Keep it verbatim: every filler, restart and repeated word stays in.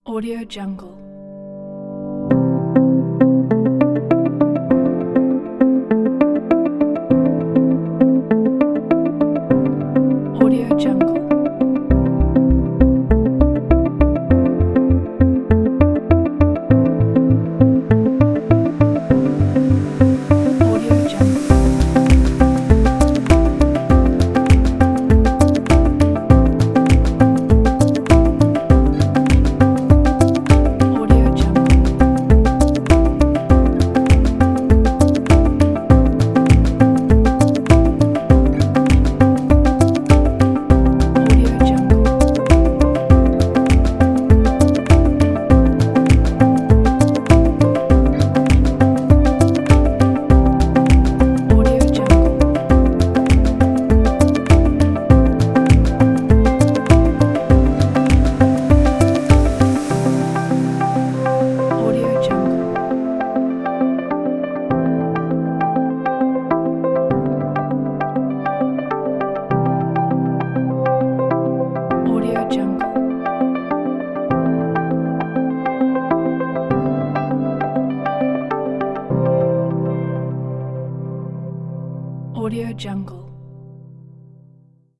Audio Jungle. Audio Jungle. Audio Jungle. Audio Jungle. Audio Jungle. Audio Jungle. Audio Jungle. Audio Jungle. Audio Jungle.